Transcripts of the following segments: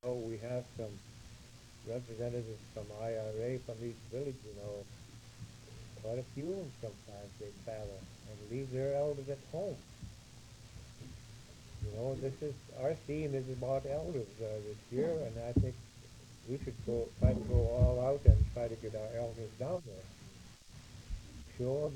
Oh, we have some representatives from IRA from each village, quite a few of them sometimes they travel and leave their elders at home. This is, our theme is about elders this year, and I think we should try to go all out and try to get our elders down there. Show a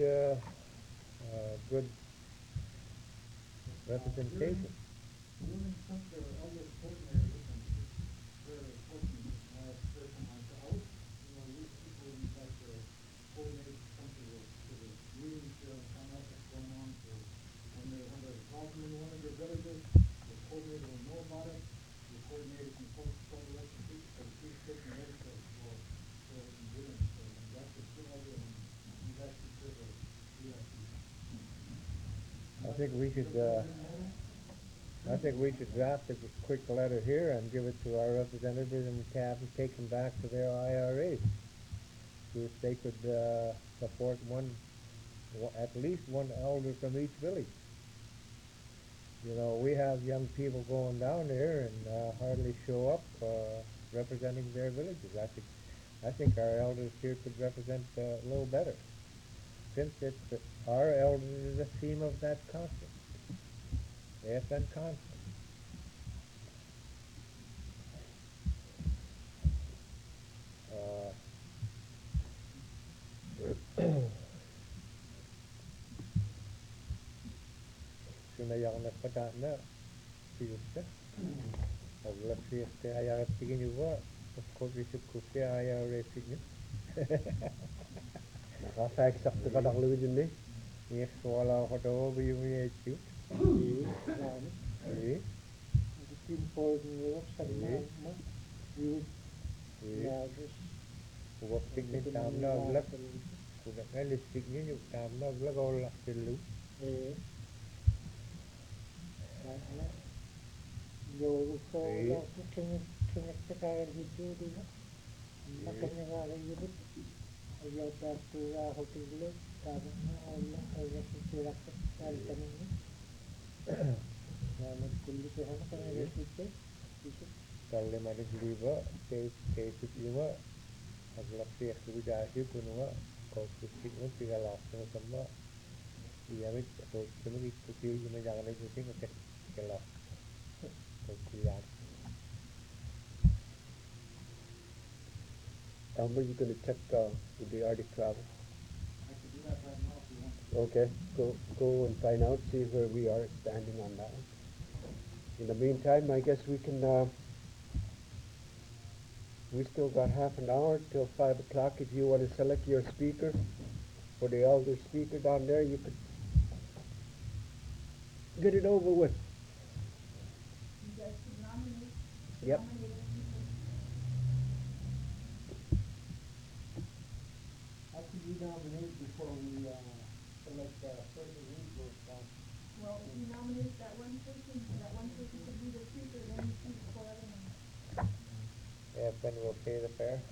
good representation. During some of their elder coordinators, and it's very fortunate to have a person like out. These people would like to coordinate some to the meetings, find out what's going on. So when they have a problem in one of their villages, the coordinator will know about it. The coordinator can tell the rest of the people, so he's taking ready for doing it. So that's a good idea, and you guys should do that. I think we should. I think we should draft a quick letter here and give it to our representatives and have them take them back to their IRAs. See if they could support at least one elder from each village. We have young people going down there and hardly show up representing their villages. I think our elders here could represent a little better, since our elders is the theme of that conference. AFN conference. Sinayang nagpadaan fiesta. Pagla fiesta ayaw tigin juga. Of course, we should cook the ayaw racing. Nakasa-exact ka lang luwid yun eh. Yes, wala ko daw ba yung HQ? Oui. Team for Europe, Salman, you, Huwag tignan tamna vlog. Kuda nga listig niyo yung tamna vlog o lakilu. yo ko kinagtakayan dito din. Makanagala yun. Ayaw dastura hotel tapos na Allah sisira ko altanin. Namin kundi ko hana kaya dito. Kalau mana diliba, kayak lima, agak sih aktivitas kuno kau kusik pun tinggal langsung sama. Iya, atau cuma ikuti cuma jangan ikuti ngecek kelas. Kuliah. Amber, you gonna check with the Arctic travel? I could do that right now if you want. Okay, go and find out, see where we are standing on that one. In the meantime, I guess we can. We still got half an hour till 5 o'clock. If you want to select your speaker for the elder speaker down there, you could get it over with. You guys should nominate. Yep. Nominate people. How could you nominate before we select further resource down? Well, if you nominate that one person could be the speaker, then you choose four other ones. AFN will pay the fare.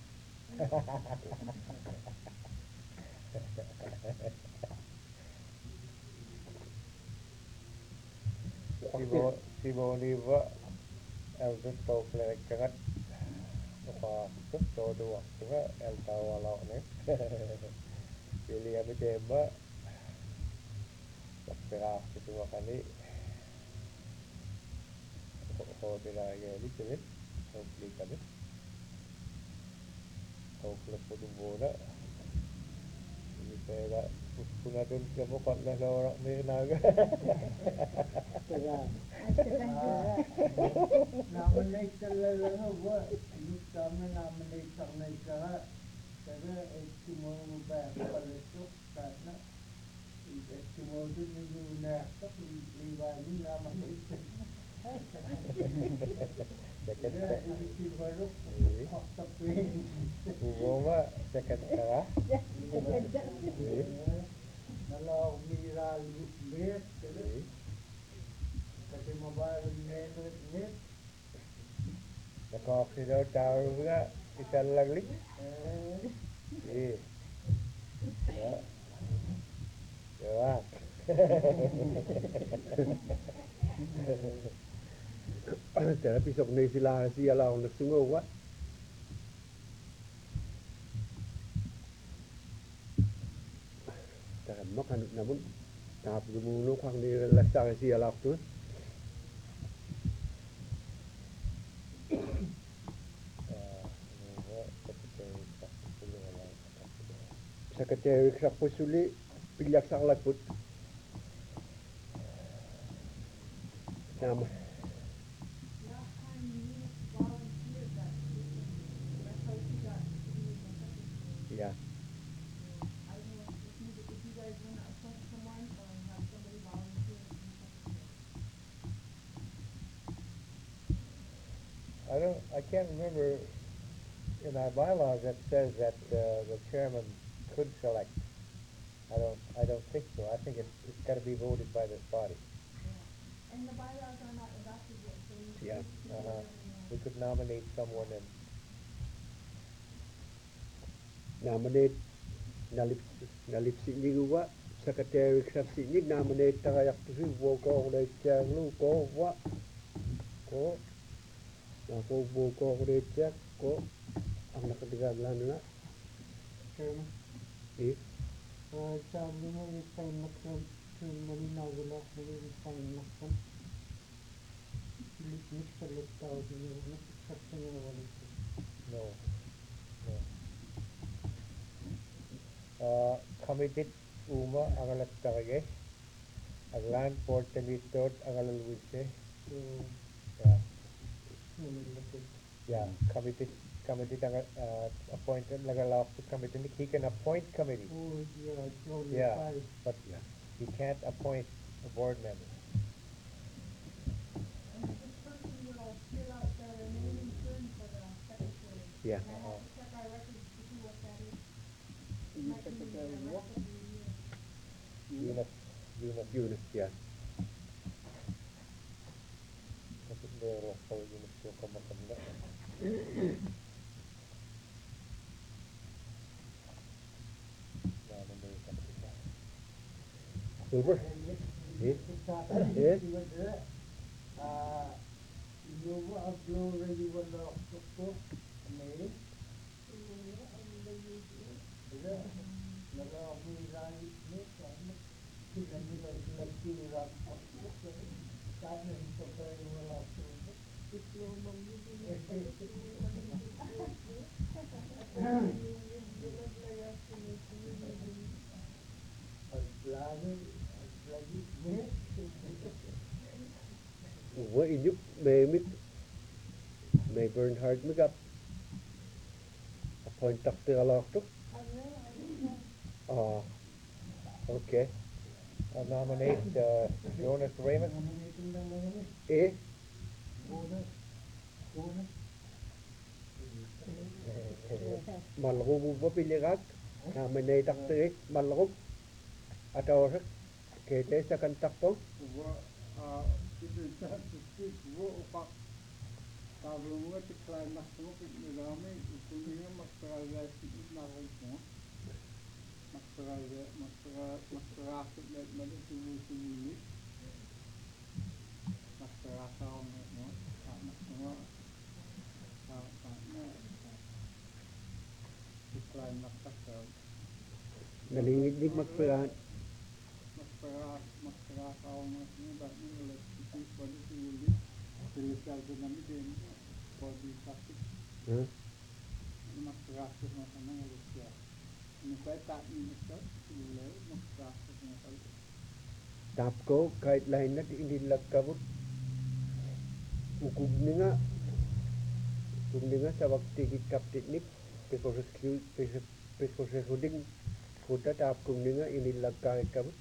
Si Boniva elders talk like that. Apa tu dua juga el tahu walau ni. Pilih apa coba. Berapa kedua kali. Kau tidak lagi ni, kau pilih kali. Kau pilih pun bola. Ini saya puna tu siapa kot lah orang ni naga. Nominate the level what? You come and nominate something like that. Tomorrow back for the show, karena tomorrow tu minggu nak lima ni nominate. Second. Ini baru tapi. Gua second kah? Kalau miral lihat, kasi mobile net. Kalau kita tahu juga kita lagi. Ya. Ya. Tera pisok na sila siya lang nagsungawa. Tera makanut namun tahap gumuno kwang ni lasa siya lang tu. Secretary Krapusuli pilyak saklakput. Nama. Last time Eunice volunteered that position, that's how she got to be the secretary. Yeah. I don't know if you guys wanna appoint someone or have somebody volunteer to be secretary. I can't remember in our bylaws that says that the chairman could select. I don't think so. I think it's gotta be voted by this body. Yeah. And the bylaws are not adopted yet, so you Yeah. can do whatever you want. We could nominate someone and Nominate nalipsi ni guwa. Secretary Krapsi ni nominate tagayak tu si woko udah cang lu ko wa ko. Na ko woko udah cang ko. Ang nakatigalan na. Chairman, Eh. sabi mo yung sign up from malinaw wala ko yung sign up from. Mr. Liptao, yung exception yung wala ko. no. Committed uma ang alat tagay. Ang land port temitot ang alalwise. So, Yeah. nalilapit. Yeah. Committed ang appointed nagalap to committee. He can appoint committee. Oh, yeah, it's only Yeah. 5. But he can't appoint a board member. And this person will fill out the name and turn for the secretary. Yeah. And I have to check our records to see what that is. It Yung might be the secretary rest mo? of the year. Yunus. Yeah. Kasi meron sa Yunus yung kamatanda. Silver. Yes. Yes. What you may Bernhard Megap appoint Dr. Alafto. Ah, okay. I'll nominate Jonas Raymond. Eh? Malrug ba piligat? Nominate Dr. Malrug. Atau kete sa kantakpo? Nalingid magpiraan. Huh? Tapko kahit lain na inilag kabut. Ukog ni nga sa waktu kita teknik pekos huding kuda tapko ni nga inilag kahit kabut.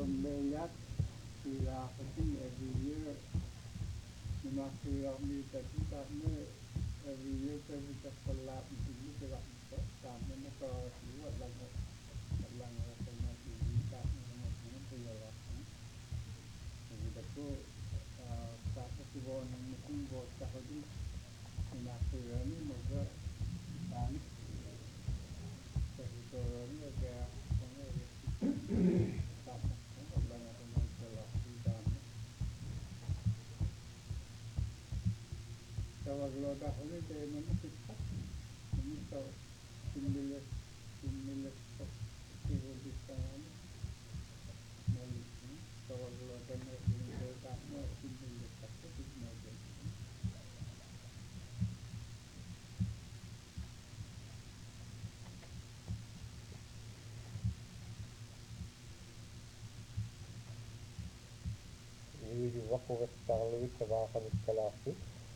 on Layat to Rafatin every year. The Master of me that you got me every year, every just a lap and to look it up and stuff. Time in the car, what like what lang of the night you got me and to your lap. So with the go, start to go on the thing was Saturday. And after running, over done. So we go running again. Kalau dah boleh dia mana kita ini tahu similar tak kira di sana malis ni kalau dah nak ini tak nak similar tak kita nak jadi يجي وقوة التغليب تباقى بالثلاثي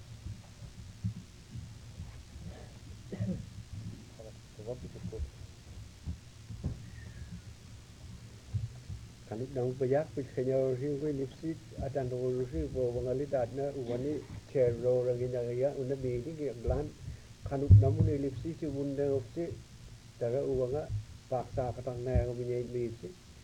kanit nang payak pis kanyo riwi lipsit atan ro ri bo bangalidat na uwani chero rangina ya una begi ki glan kanut namuni lipsi si bunda opsi tara uwanga paksa katang na ko binyai lipsi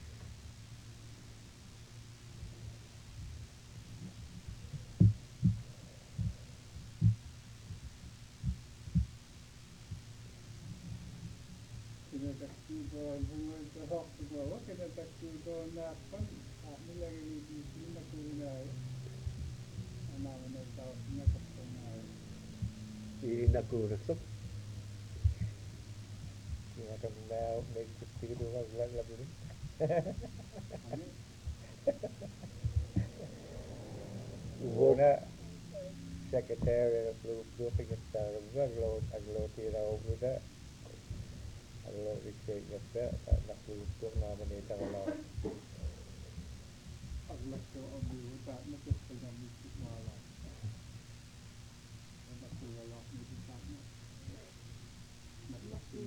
kita tak cuba bunga terhok semua kita tak cuba nak pun ni lagi di sini nak guna anak mana tahu nak kena inaku nasok You want to now make the speed of us like that? Una secretary of Blue Star, aglo tira uda, aglo dikse yasta, nak lutuk nama ni tangan. agak tu ambil tak nak kena mesti malam. Nak kuala mesti tak nak. Nak mesti.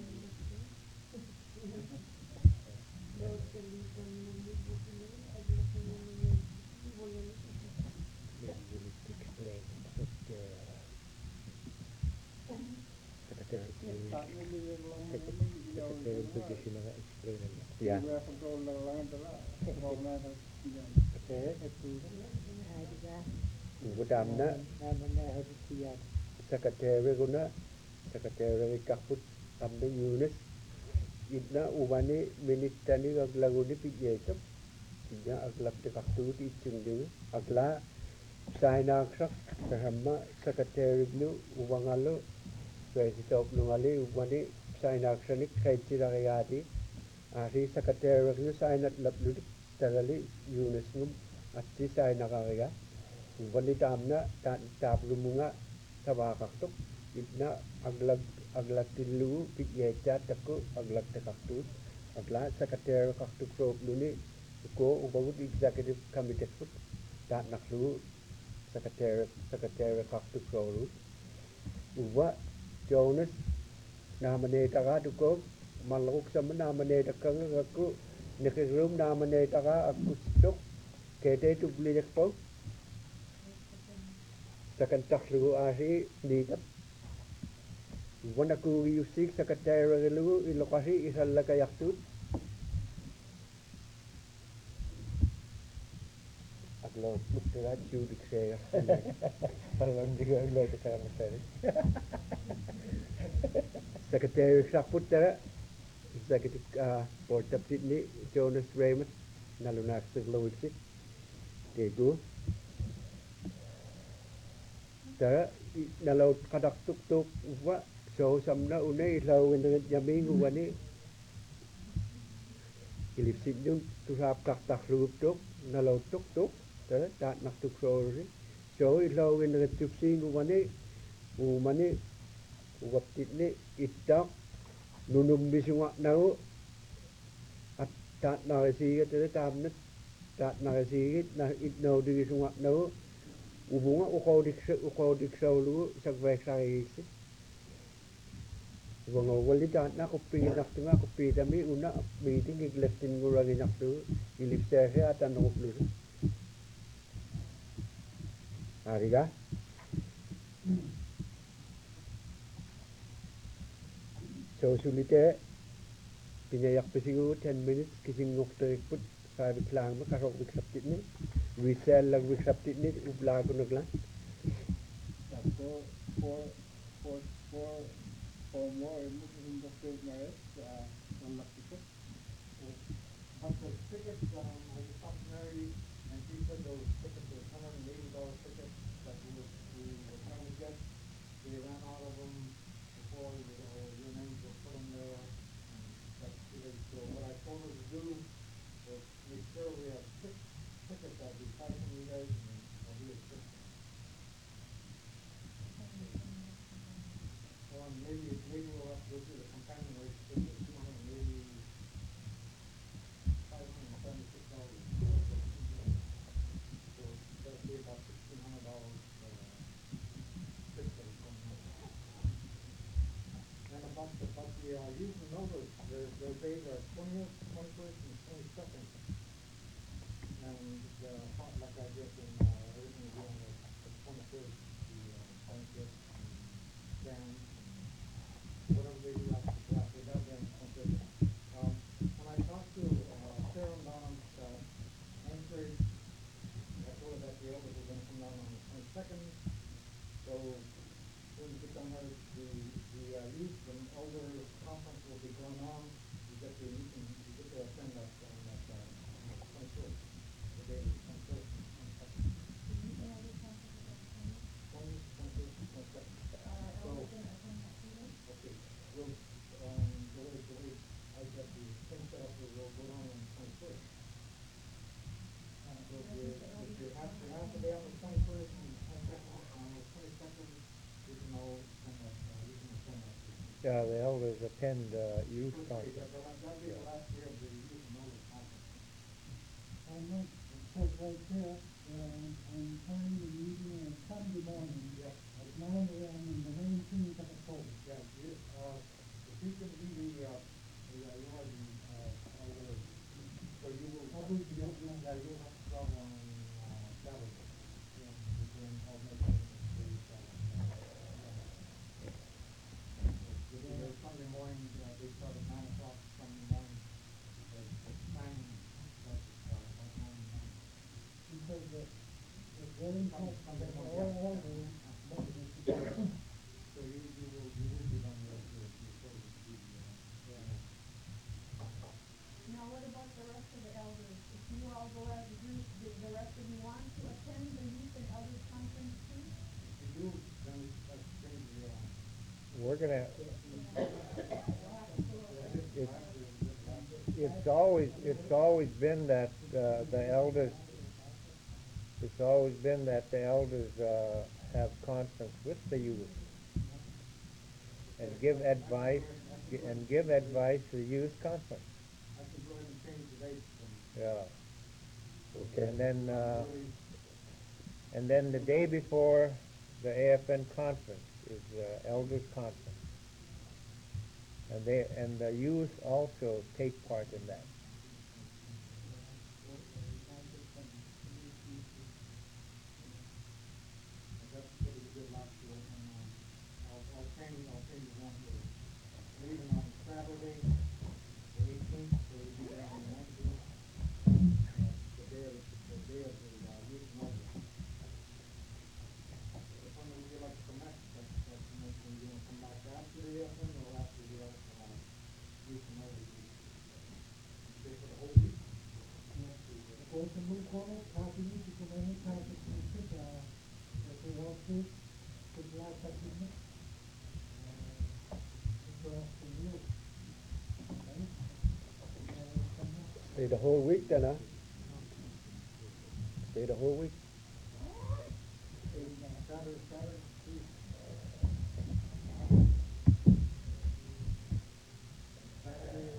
Tak boleh yang lama ya Dua pegawai lang adalah mauna ng siyan. budamna secretary guna secretary kakut amde Yunus idna ubani minitani aglaguni pijeto tidya aglak te kaktu ti chungde agla saina krak sahamma secretary blu ubangalo president nungali ubani saina kranik kaitira yadi ari secretary blu saina laplu tagali Yunus ngum atti saina kaya ubani tamna tablumunga tabakaktok idna aglag tilu pijeja takku aglag te kaktu agla secretary kaktu pro luni ko ubagut executive committee put tak naklu secretary kaktu pro lu uwa Jonas namane taga duko maluk sama namane takang aku nekrum namane taga aku stok kete tu beli ekpo sakan taklu ahi ni tap wana ku yusik secretary lu ilokasi isalla kayaktu aglo putra judik saya Alam juga aglo te kaya masari. secretary saputra executive board tapit ni Jonas Raymond nalunak siglo Tegu tara nalaw kadak tuk wa so samna unai law dengan yamin wani ilipsit yung turap tak lup tuk nalaw tuk tara tak nak tuk so ilaw dengan tupsing wani umani waptit ni itak nunum bisunga nau at tak narasi tara tamnet tak narasi na itno di sunga nau ubunga uko dik saulu sagwek sa isi Wanga walita na ko pi nak tunga ko pi tami una pi tingi glestin ngurangi nak tu ilip sehe atan no lu. Ariga. So sulite pinayak pisigu 10 minutes kising ngokte put sa biklang ma karok biksaptit ni. Wisel lag biksaptit ni ubla ko naglan. Yeah, for for more moving the field merit, on the ticket. But the tickets, as a customary, and she said those tickets were $180 tickets that we were trying to get. They ran out of them before your names were put on there, and that's too late. So what I told her to do was make sure we have 6 tickets that we buy from you guys, and I'll do it quick. Well, maybe we'll have to go through the companion rate because it's $280, $576. So that'll be about $1,600 trip that is going on. And about the using numbers, their days are 20th, 21st, and 22nd. And like I guess in everything we're doing the 21st, the banquet and dance and whatever they do after that dance concert. When I talked to Sarah down at Anchorage, I told her that the elders were going to come down on the 22nd. So when we get down there, the youth and elder conference will be going on. You get to attend that on that 21st, the day of the 21st and 22nd. 20th, 21st, and 22nd. So, okay, we'll, the way I got the thing set up, we'll go down on the 21st. So if you have to be on the 21st and 22nd, on the 22nd, you can all attend that, you can attend that. Yeah, the elders attend youth Okay, conference. that'll be the last day of the youth and older conference. I know, it says right there, on time the meeting on Sunday morning. Yeah. At 9 AM in the 19th of October. Yeah, if you can be the elder, so you will, you'll have to travel on Saturday. Yeah, then I'll make it for you travel on Saturday. You'll be there Sunday morning, they start at 9 o'clock Sunday morning. The signing starts at about 9 in the morning. Because it's very important Sunday that morning, all yeah. elders know this. So you will be done your service to be, yeah. Now, what about the rest of the elders? If you all go as a group, do the rest of you want to attend the youth and elders conference too? If you do, then let's change the, We're gonna, it's, it's always been that the elders, have conference with the youth and give advice to the youth conference. I can go ahead and change the dates then. Yeah. Okay. And then the day before the AFN conference is elders conference. And the youth also take part in that. That's what we did last year, and I'll change it one for leaving on Saturday, the 18th, so we'll be there on the 19th, the day of the youth and older. When would you like to come next? That's the next one. You want to come back after the AFN or after the youth and older? Stay for the whole week? Porque es muy cómodo, casi ni se come any kind of food, if we want to glass of it, for us to use. Stay the whole week then, huh? Stay the whole week. Saturday, please. Saturday,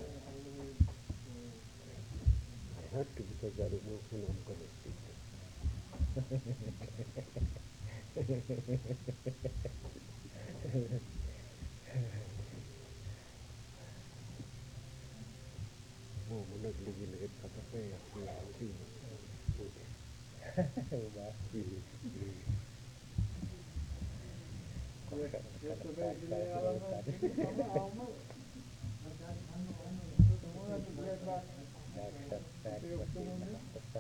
I have to because I don't know when I'm going to speak. nagligin rin kakape at lalaki. Diba? Yesterday, binayaran mo, tama, Tumuna, tugay back. Tiyog tumuna.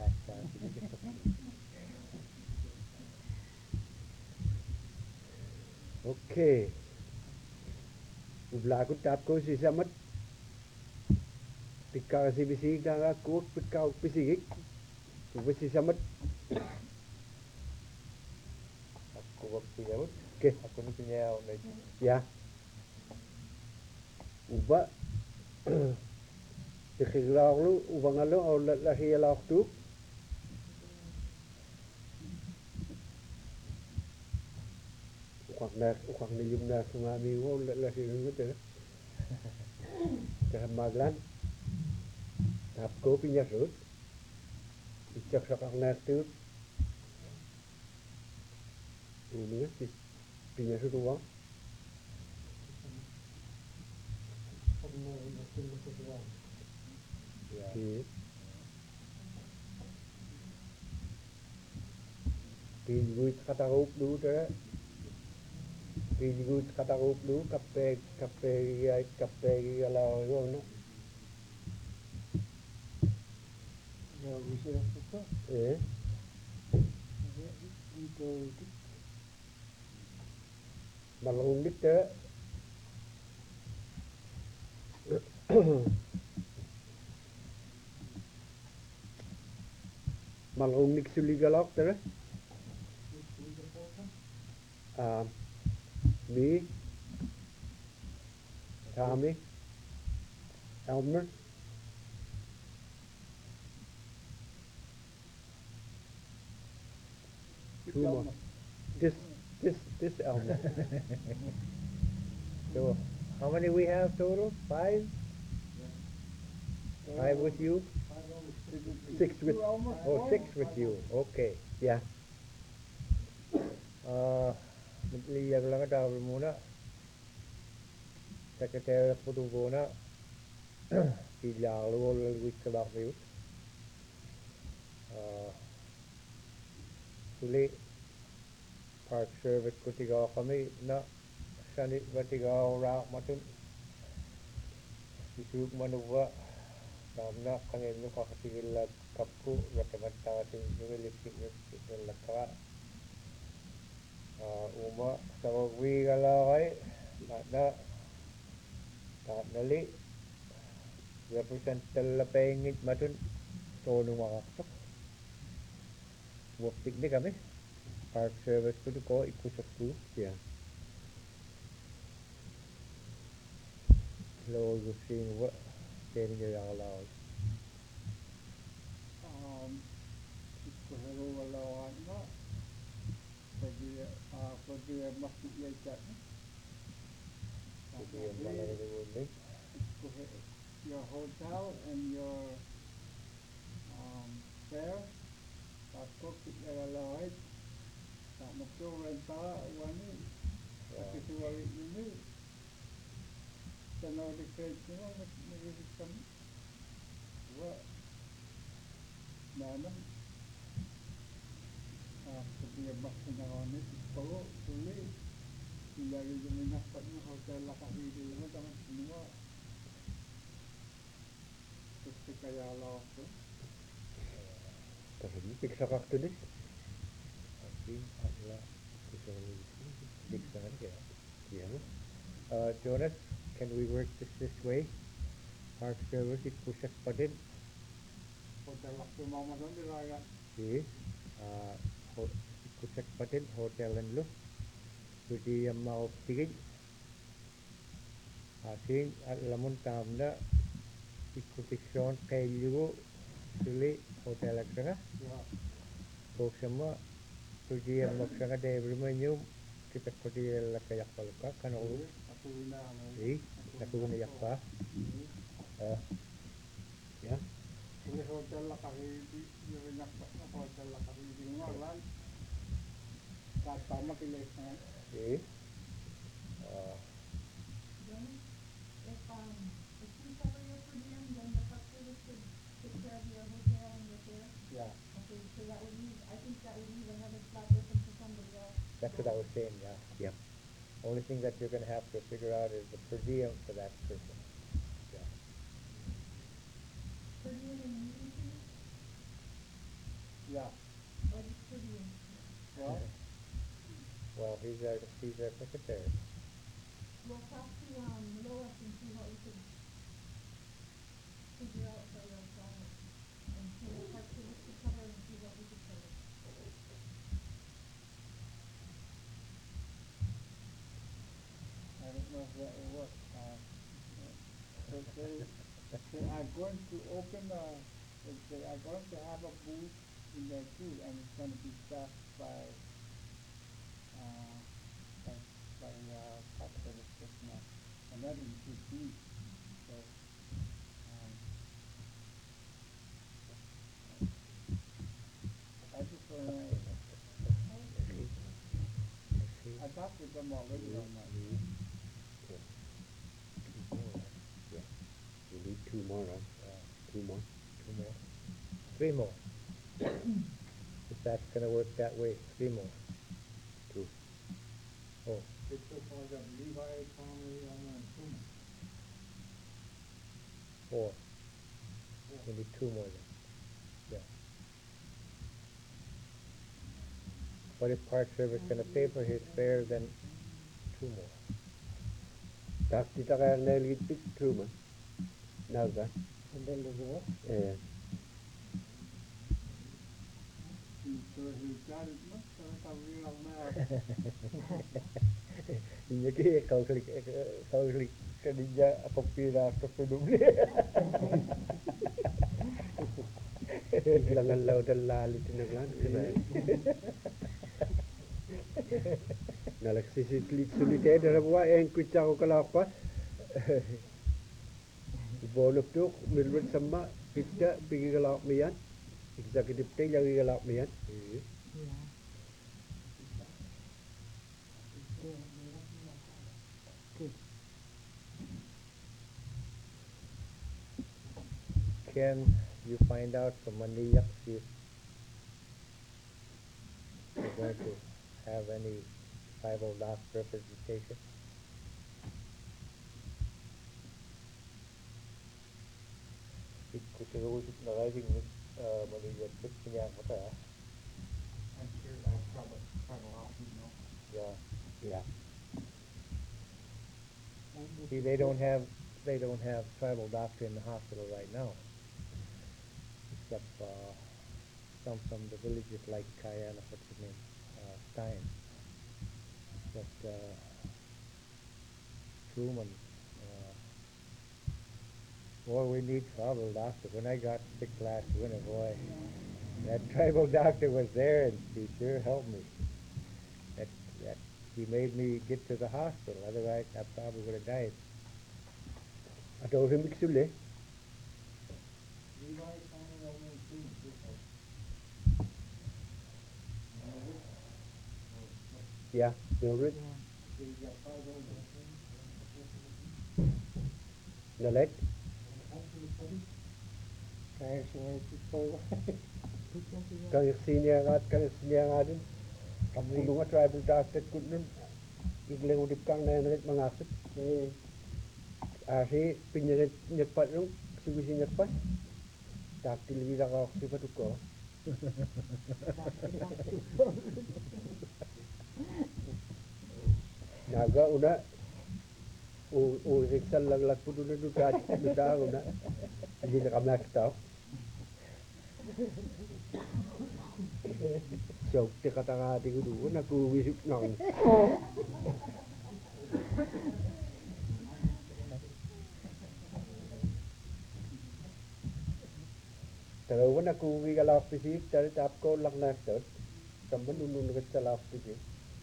Okay. Ubla ko tap ko si samat. Pika si bisi ka ko pika pisig. Ko si samat. Aku waktu ya, Okay. aku ni punya Ya. Uba. Ikiglaw ubangalo o lahiyalaw tu. Ukak na yung na sumami mo lahiyalaw mo te. Maglan. Tap ko pinya sud. Icak sakak na tu. Ini pinya sud uang. ya. Ki. Pinguit katarup dulu te. Pinguit katarup dulu kape alaw yo na. Ya, bisa suka. Untuk Malung dit te. Malung nik suligalok te. Me, Tommy, Elmer, two more. This Elmer. So, how many we have total? 5? 5 with you? 6 with. Oh, 6 with you. Okay. Yeah. Lihat lang ada muna. Secretary Pudugona. Ilalu wis kelak yut. Suli Park Service ko tigaw kami na sanit ba tigaw ra matun. Isuk manuwa tamna kangin no kakatigil kapku ratamata ting nilipik ng laka. Uma sa wagwi galaway na nali represent la pengit matun tonu makaktok work picnic kami park service ko ko ikusap ko Yeah. lo gusin wa teni ga galaway Kuhero walawan na. Pwede masjid ya ikat. jadi yang mana ni boleh Your hotel and your fare. Takut kita lalai. Tak betul renta wani. Tapi suali ini. Tanah dekat semua negeri hitam. Wah. Mana? Ketika masih nawan itu kalau boleh lagi jemina patnya hotel lah kaki di rumah tangan semua seperti kayak lawas tu. Tapi piksa kak tu dis. tapi adalah kusuli diksan ya Yeah. Jonas, can we work this way? Park service ikusak padin Hotel lah tu mama tu di raya. si ikusak padin hotelan lu jadi yang mau tigil asing lamun tamna ikutikson kayu suli hotel ekstra Ya. kok semua jadi yang maksudnya dari menu kita pergi lah kayak paluka kan urus Aku guna. aku guna yakpa Yeah. Boleh hotel lah kaki di banyak hotel lah kaki di rumah kan. Kata mah pilih kan. Then, if we cover your per diem, then the park service could what I was saying, yeah. Yep. Only thing that you're gonna have to figure out is the per diem for that person. Yeah. Per diem and meeting fee, Yeah, or just per diem? well, Well, he's our secretary. We'll talk to, Lois and see what we can figure out for the, and see what park service could cover and see what we could cover. I don't know if that will work. But they are going to open they are going to have a booth in there too, and it's going to be staffed by park service personnel, and that includes me. So, I just want to, I talked with them already on that. Yeah. We need two more, right? Two more. 2 more. 3 more. If that's gonna work that way, 3 more. Two. Oh, It's so far got Levi, Conley, and Truman. 4. We need 2 more then. Yeah. But if Park Service gonna pay for his fare, then 2 more. Tahti takaya nelit bit Truman. Naga. And then the war. He's sure he's got it much better real now. Nyaki kauslik kanija apapira to peduli. Langan lautan lalit naglan. Nalaksisit sulite darawa en kucha ko kalapa. Bonok tuk milwet sama kita pergi galak mian. Executive tay lagi galak mian. Can you find out from Maniyak if we're going to have any tribal doc representation? Ikutuloy na rising Maniyak niya ko ta. I'm sure that's probably often, no? Yeah. Yeah. See, they don't have tribal doctor in the hospital right now, except some from the villages like Kayana, what's his name, Stein. But Truman, boy, we need tribal doctor. When I got sick last winter, boy, that tribal doctor was there and he sure helped me. That he made me get to the hospital. Otherwise, I probably would have died. Atau remix sule. Levi, Conley, and Truman. Yeah, Mildred. So you got 5 over. Nalet. Kaya siya ito. Kang senior nga din. Kapulong nga tribal doctor ko nun. Iglang udip kang nainagit mga asip. Asi pinyarit nyatpat nung sugisi nyatpat. Taktil wila ka ako si patuko. Naga una riksal lang puto na duta una. Hindi na kami nakita. Joke te kata-kata ko doon, nag-uwisip nang. Pero nag-uwi ka lang pisik, dari tap ko lang nasot. Samban unun ka sa lang pisik.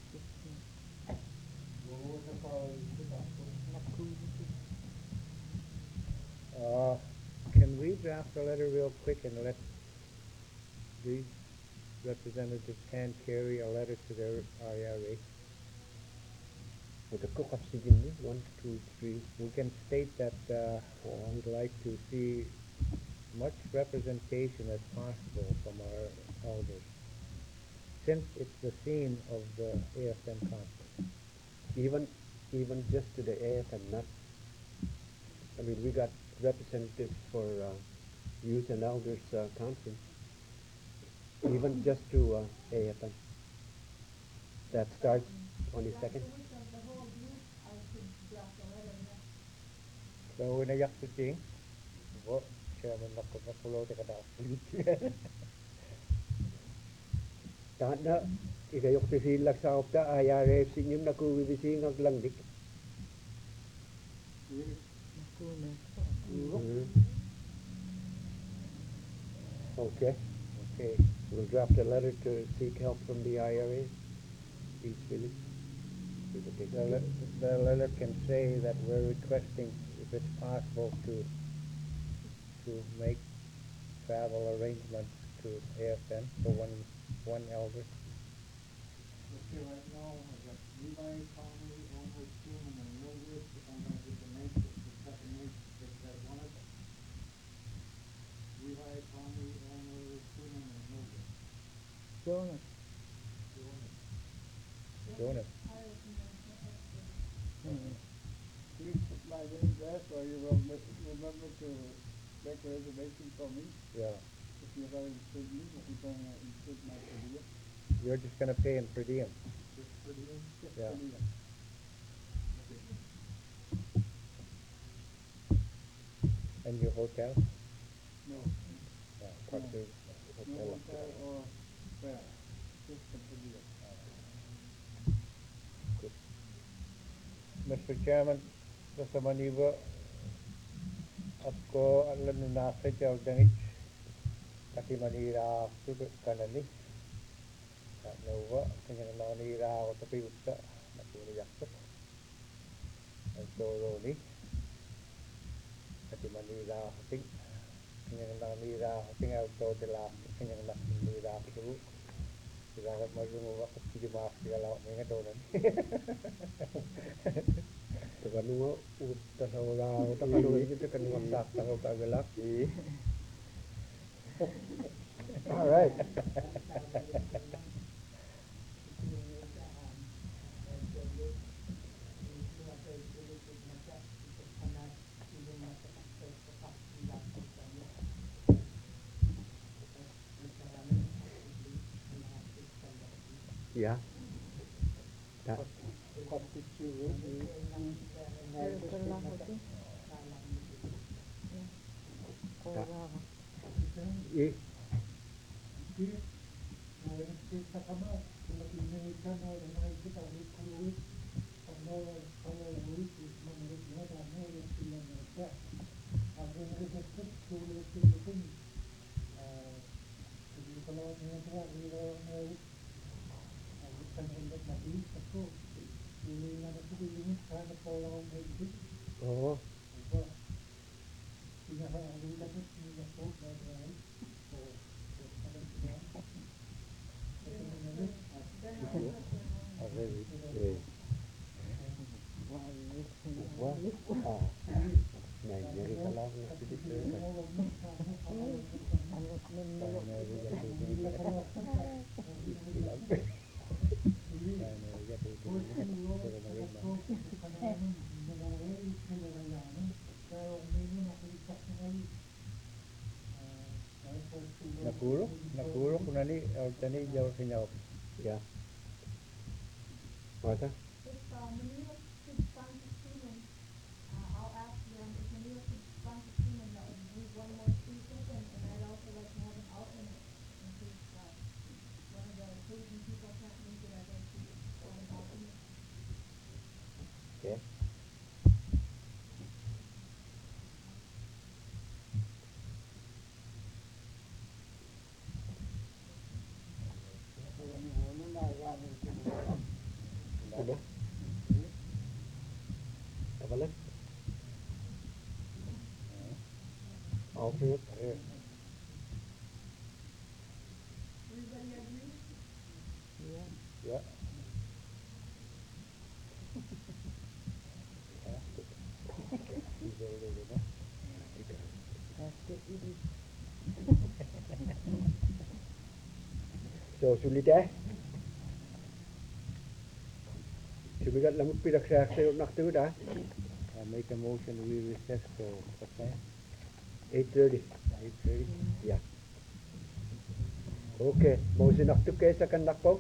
Can we draft a letter real quick and let these representatives hand carry a letter to their IRA? With a cook up singing 1, 2, 3. We can state that we'd like to see much representation as possible from our elders. since it's the theme of the AFM conference. Even just to the AFM, not, I mean, we got representatives for Youth and Elders Conference, even just to AFM. That starts 22nd. After which of the whole group, I could draft a letter, yeah. So when I yak to ting, what chairman nakulo te kada sleep. Tahan na, ikayok ti silak sa opta, ayare sinyum na kuwibisi ng langdik. Okay. Okay. We'll draft a letter to seek help from the IRA, each village. We will take The letter can say that we're requesting if it's possible to make travel arrangements to AFM for one elder. Okay, right now, I've got Levi, Tommy, Elmer, Truman, and Mildred. If I'm gonna get the names, the second names that you guys wanted. Levi, Tommy, Elmer, Truman, and Mildred. Jonas. I recommend the extra. Please put my name there so you will remember to make a reservation for me. Yeah. If you're going to include me, if you're going to include my career. You're just gonna pay him per diem. Just for the end. Just Yeah. for me. Okay. And your hotel? No, Part No. two. no hotel or fare, just for career. Good. Mr. Chairman, Mr. Maniba, आपको अल्लाह से चल देंगे ताकि मनीरा सुध करने नौवा कहीं मनीरा और तभी उत्तर नकुल याक्तक जोरोनी ताकि मनीरा होतिंग kanyang mनीरा होतिंग outdoor dela kanyang mनीरा शुरू Jangan marunong ako sige makakilala ko ngayon doon. Takanunga utta saura takanunga kita kanunga sakta ko kagalak. All right. Yeah. That. Eh. Oh. Naguro ko na ni tani jauh sinyaw. Yeah. Martha? If Manila could sponsor Truman, I'll ask them if Manila could sponsor Truman, that would leave one more seat open, and I'd also like to have an alternate in case one of the Cajun people can't make it. I'd like to have an alternate. Okay. Ano? Kapalan? Alternate? Everybody agree? Yeah. So, sulit eh? bigat lamut pidak sa nak tu dah. I make a motion we recess till what time? 8:30. 8:30? Yeah. Okay, motion nak tu kay sa kanak po.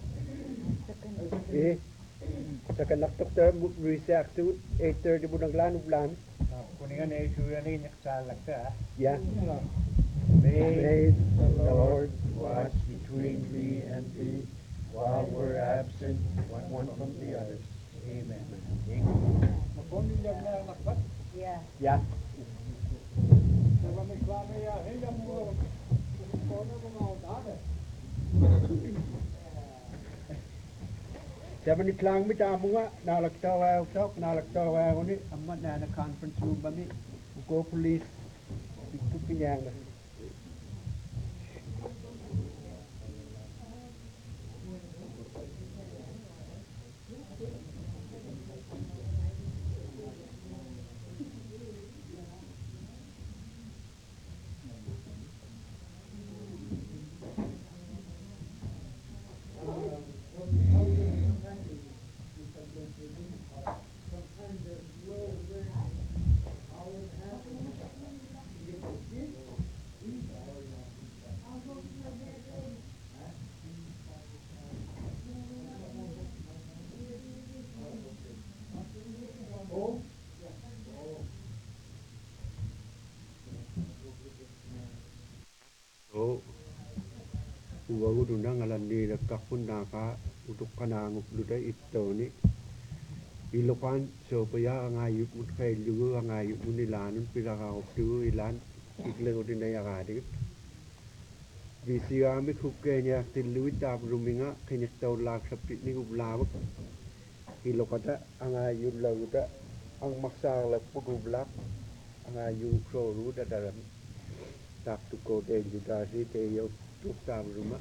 Sa kanak tu recess tu 8:30 budang lan. Kuningan na issue yan yung nakasalag ka. Yeah. May the Lord watch between me and thee while we're absent one from the others. Amen. Magponilag na nakbat. Yeah. Yeah. Sa kami klame ya, hindi mo kono mga utade. 7 o'clock mi ta mo nga nalagtawa ko ni amma na conference room ba mi ko police itu pinyang na. Sometimes there's little things, how it happens, you get the kids, these are Oh, Oh. Uwa uduna ngalandi nakakun naka utuk kanangup luda ito ni ilokan so paya ngayup mut kay lugu ngayup munilanun pilakaup tu ilan iklego din na yakadip bisi kami kukenya tiluit tab ruminga kenya tau lak sapit ni ublawak ilokata angayup lauda ang maksang lak pugublak angayup so ruda dalam tak tu ko de judasi te yo tu tab rumah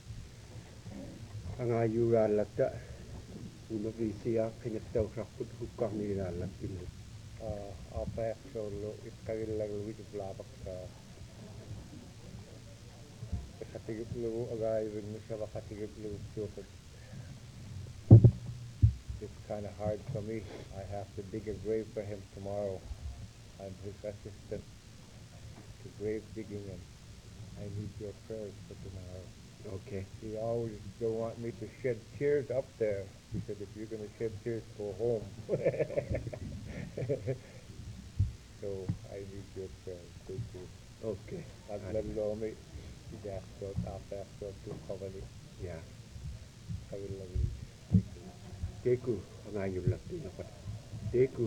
angayup lakta uno bisia kenya tau saput hukang ni lalak ilu Apa solo itkagil lang luwit blabak ka katigip lu agay rin mo siya makatigip lu super. It's kind of hard for me. I have to dig a grave for him tomorrow. I'm his assistant to grave digging and I need your prayers for tomorrow. okay He always don't want me to shed tears up there. He said, if you're going to shed tears, go home. So I need your prayers. Thank you. okay Naglalome, Jasper, after to Kavali, ya Kavali. keku angayup lakti dapat keku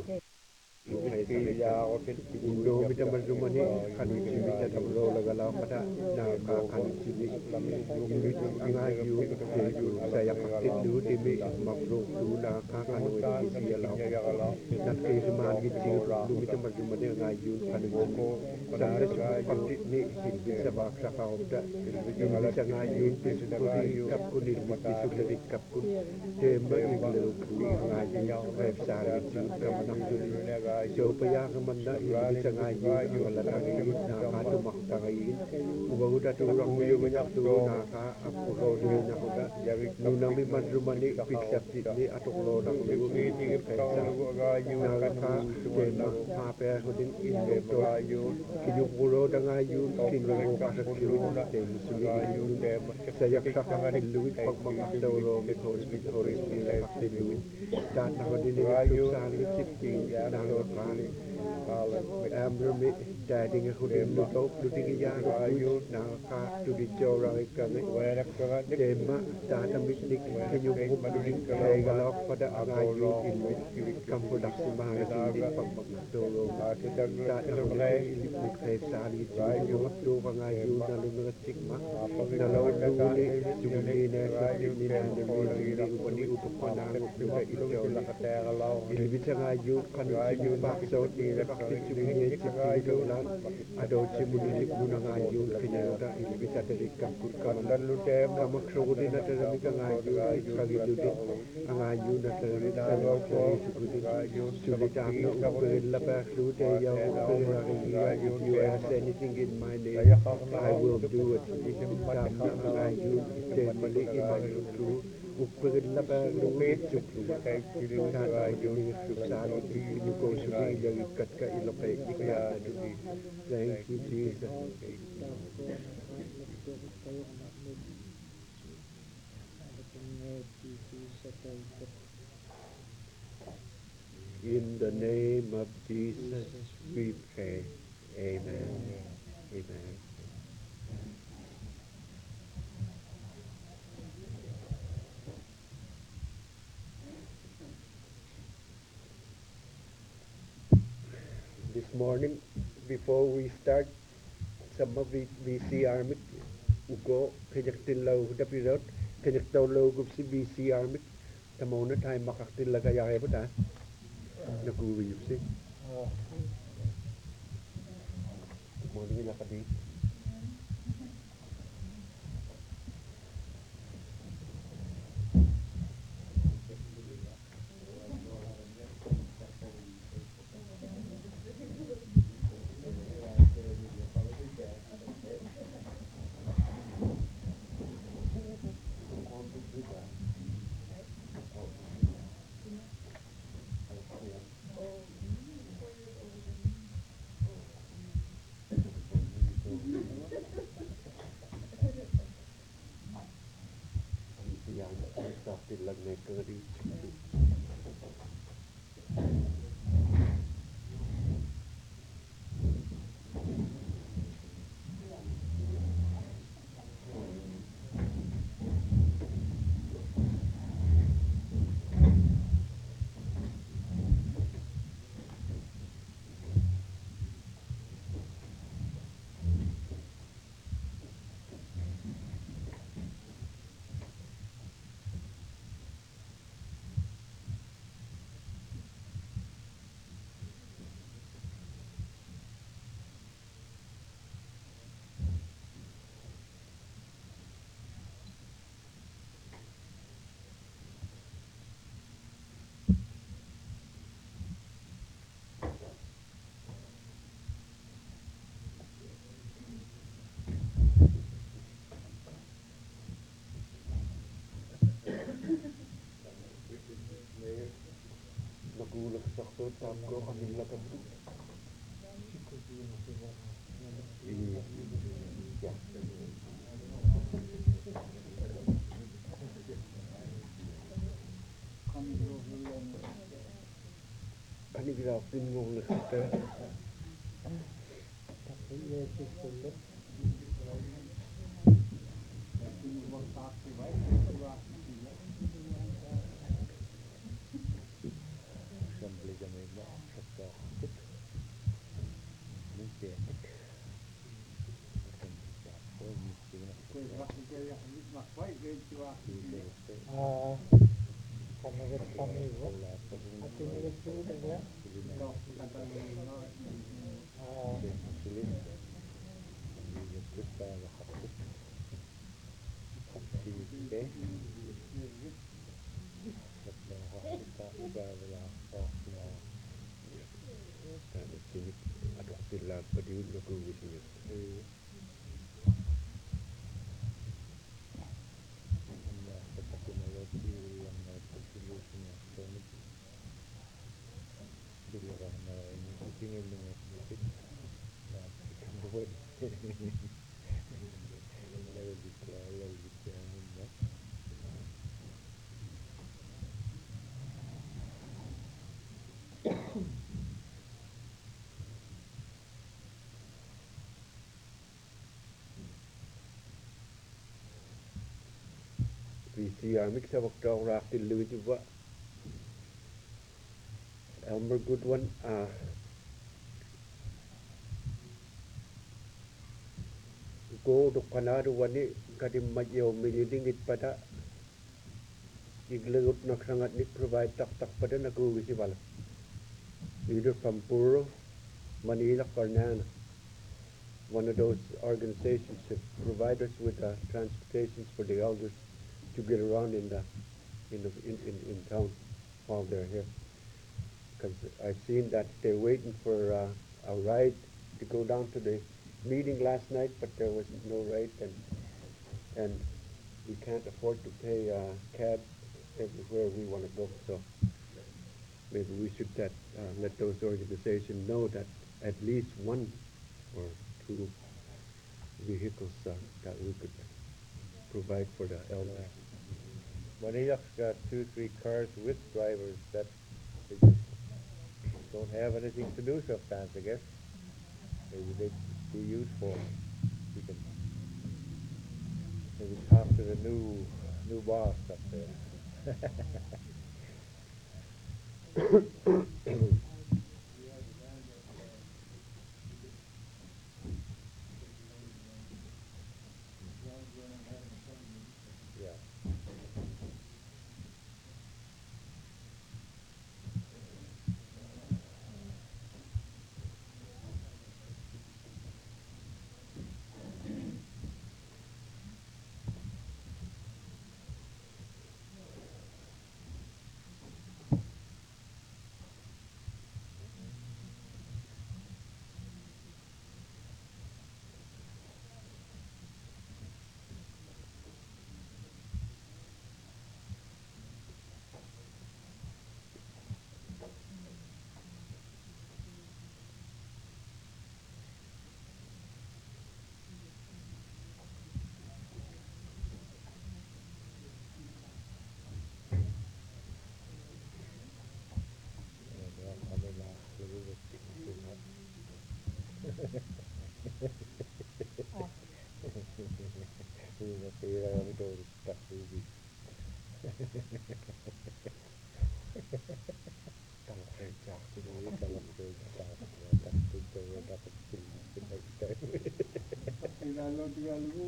Indo kita bersumani kanu cibi kita bro lagala pada na ka kanu cibi cibi angayu keku saya pakai dulu tibi makro dulu na ka kanu itu sia lau dan ke seman gitu dulu kita bersumani angayu kanu cibi saya pakai ni bisa baksa kau dah bisa angayu disukuri kapun disukuri kapun tema iglo angayu website itu kamu dulu so paya kamanda bisa ngayu wala ngayu na katu maktangayin ubaguda tu orang ngayu banyak tu na ka apuro ni na kuda nuna mi madrumani piksap ni atuk lo na kudu ini na ka tema pape kudin ini to kinyu puro da ngayu kinyu pasak kiru tem suli ngayu saya kakang luit pagmang tawro mi horis ni pakti luit dan na kudin ni sali cipti na kali amrumi dading kudin lutok luting ya ngayu na ka tu di jorang ikan tema tata miknik kinyu kumaduling kay galok pada ngayu ilmi kampudak simahang di pagmang tawro tata kudin ilmi kay sali kinyu tu ngayu na lumengcik ma na lawan duli jumli na sa ni na ni ubani utuk panang juga ito ilmi ngayu kanu cibi pakso ni bakti cibi cibi dolan ado cibi ni guna ngayu kinyota ilmi sa dari kapur kanan kamak sogudi na dari ngayu kagi dudi ngayu na dari salo sugudi cibi tamna upel lapak lute ya upel lagi if you ask anything in my name I will do it tamna ngayu temali imang lu Upagillapa lumit sukai kilingkata yung susano di yuko suli yung katka ilapay ikaya di. Thank you, Jesus. In the name of Jesus we pray. Amen. Amen. This morning, before we start, some of the BC Army ugo kajak law dapirot kajak daw law gup si BC Army tamona tayo makaktil kaya kaya ba naguriyop si morning nila ka di Lag na ito rin. Nagulat sa ko, tap ko, kanila ka po. Yeah. Kanigraf din mo ulit ito. Tapi Yesus kulit. Assembly kami ba? Sa kakit. Mungkin. Kanagat kami ba? At tinilit sulit ya? Sulit. Kita makapit. Sige. Kita ubawala ko na. Tadi sini ada sila padiul lagu sini. VC Armix sa waktu orang aktif lebih juga Elmer Goodwin go do kanado wani kadim mayo milidingit pada iglegut naksangat ni provide tak pada nagu visi bala either from Puro, Manila, Karnana. One of those organizations that provide us with transportations for the elders to get around in town while they're here. Because I've seen that they're waiting for a ride to go down to the meeting last night, but there was no ride, and we can't afford to pay cab everywhere we want to go. So maybe we should let those organizations know that at least one or two vehicles that we could provide for the elders. Manilak's got 2, 3 cars with drivers that they just don't have anything to do sometimes, I guess. Maybe they'd be useful. We can maybe talk to the new boss up there. Yeah. I may not be able to too much. Hindi na pera kami doon sa movies. Talakay Jackson. Dapat Philippine next time. Tinalo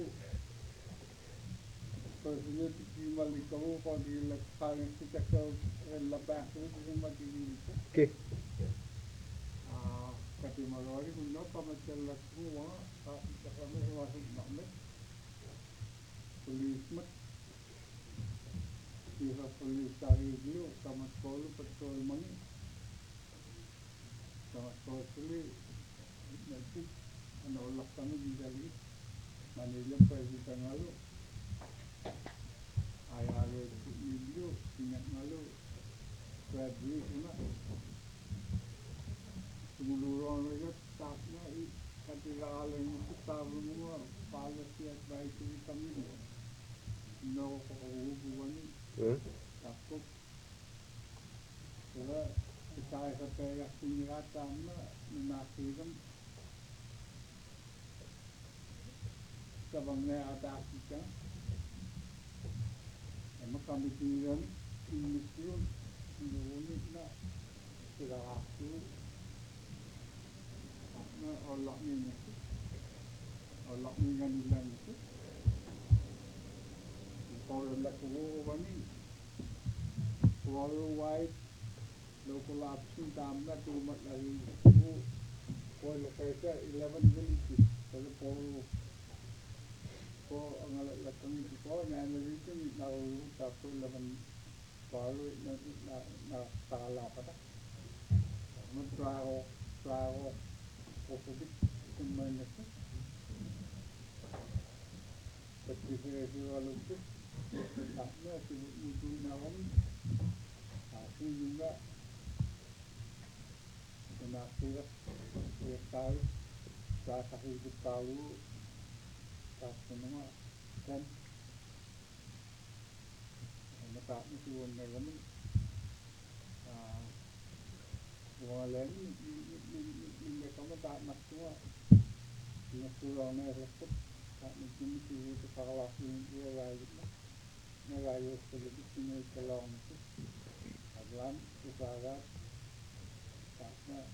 personally kimali kamu kau di lekang kita kau labah tu cuma di itu. Okay. Kati malori guna pamacal semua kami masuk nak polis mat pihak polis cari dia sama sekolah patrol mani sama sekolah sini nanti anak kami di dalam Manila President lalu ayah video ingat lalu Bradley sana semua mereka taknya ketika alam itu tahu semua policy advisory kami no hubungan takut kalau saya kata yang punya tanah menakutkan sebabnya ada kita emang kami tinggal ini pun ini nak tidak aku Allah ni kan bilang itu kalau nak buat ni worldwide local option tamna tu mat lagi itu kalau saya 11 villages kalau ang alatang ito na nalito na tapos 11 baru na tala pa ta trago o pabit kumain na siya pati siya walong siya tapos sinuto na kami kasi yung nakira siya tayo sa kahigit tayo tapos naman kan matapos yun na kami mga lagi hindi ka matanak semua pinasulang na repot tapos hindi siya sa kakalaki yung nagayos sa labis sinaytalong ito aglan usagat tapos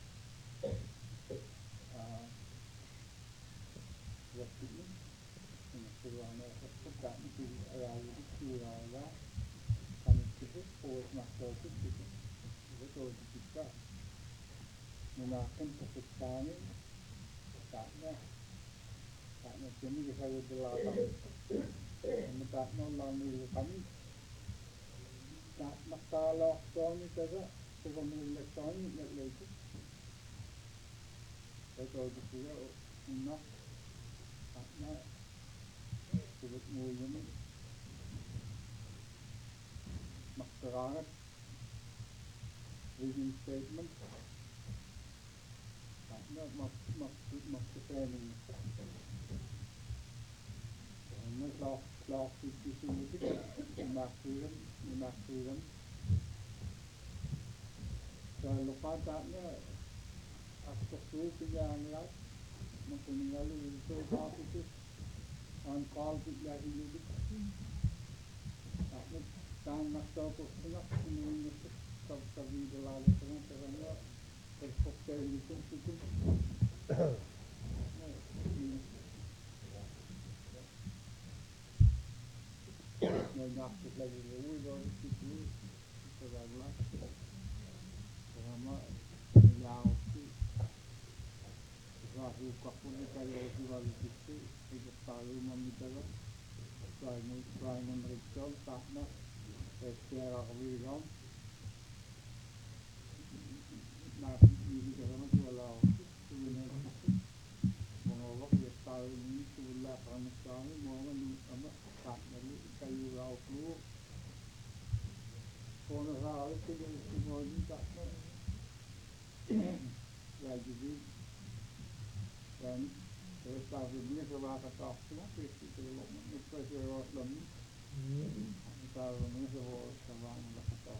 waktu ini pinasulang na repot tapos ayawin suraga kami kisip pawis makasosip kisip ito kita menakan kesusahan taknya kami bisa berlalang taknya lalu kami tak masalah kami saja sebelum elektronik nak lagi betul juga nak taknya sebut mulu makkarangat vision statement takna makkusening na klok sisudik imakkiran sa lupa takna aktuksu pinyangat makuningalu so offices on call pinyangat takna tang naktokusna inuin sabi dalalo karena helikopter itu nakit lagi lewi baru situ teraglah sama yang itu rahu kapun kayu baru situ itu tahu mamitaga selain mereka takna secara wiram nasi ini karena jualan sebenarnya menolak ya tahu ini sebelah kanan kami mau sama tak dari kayu laut lu kono hal itu yang semua ini tak ya jadi dan terus ini sebelah kata semua itu kalau itu sebelah lami kalau ini sebelah kata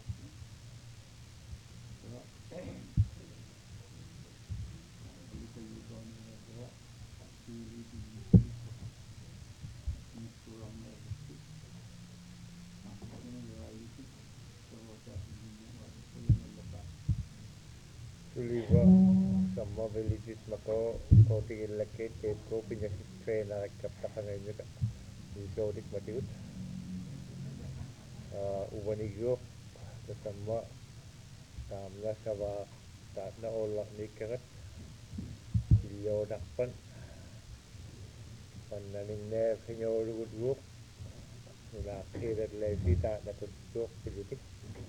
Suliva sama villages mako tigil laki tape ko pinya train na kaptakan ngayon ka isodik matiut ubanigyo sama tamla sawa tak na olak ni karat ilyo nakpan pananing ne kinyo rugud na kirat lesi tak na tutuk pilutik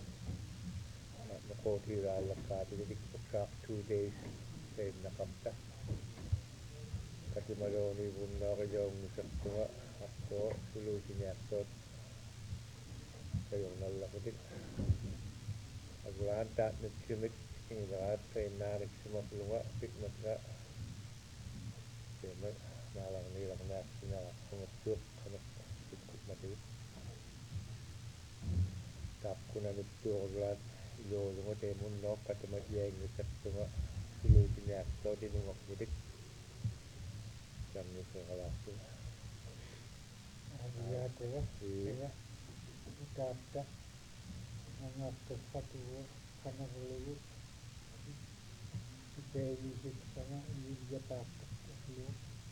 nakoti ralaka pilutik pagsak 2 days train na kapta katimaroni bunga kayong saktunga ako sulusin yaktot kayong nalakutik aglaan tak nagsimit inglahat train na nagsimaklunga pikmat nga kaya nalang nilang na sinakasungasuk kanak sikut matiwit tap ko na nito aglaan ilo lunga temon no katimat yang saktunga sulusin yaktot dinungak nidik sambil sekalaku ya tega utapta nangakto fatu kana bulu baby sik sana yija tapta lu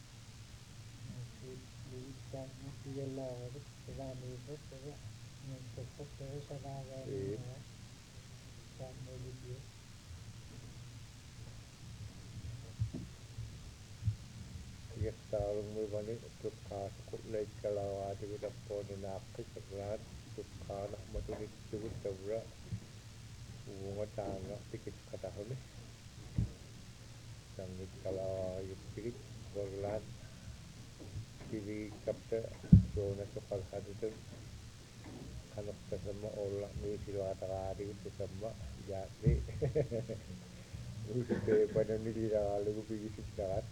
lu sana yella rani tega nangto fatu sana ga sana video Tarung mo bani tukka sukut lay kalawa di kita pon nakik aglaan tukka nak matunik sukut tabra bunga tanga pikit katahon sangit kalawa pikit aglaan kiri kapta zona sukal haditan kanok sama olak mi silwata di sama jadi udah pada nilai lalu pikir sekat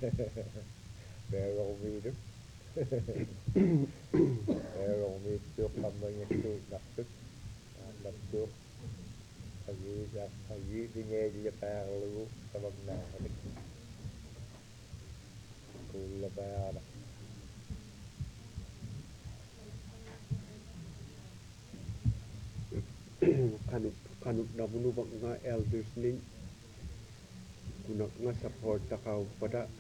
Pero umiinom. Pero umiinom kami itu nakut. Nakut. Pagi dinge dia perlu sama benar. Kula bayar. kanuk na munubak nga elders ning kunak nga support takaw pada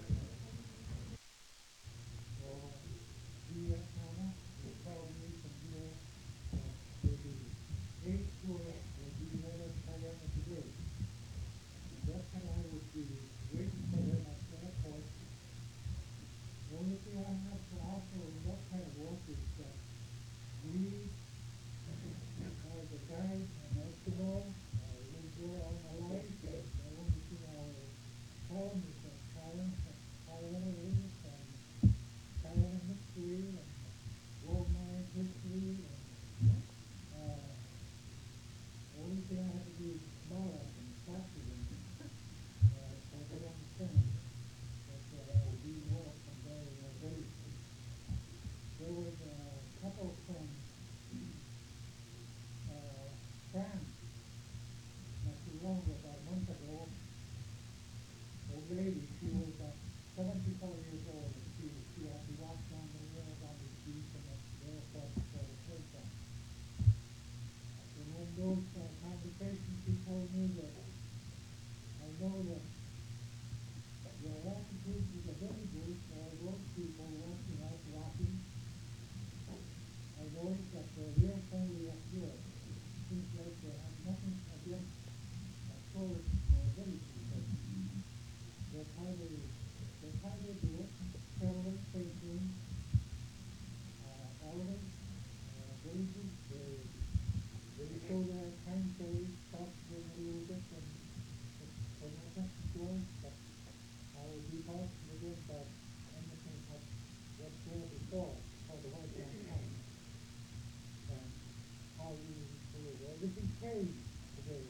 was, but I will be talking again about anything what's there before the White Man comes. And how we live. Everything changed today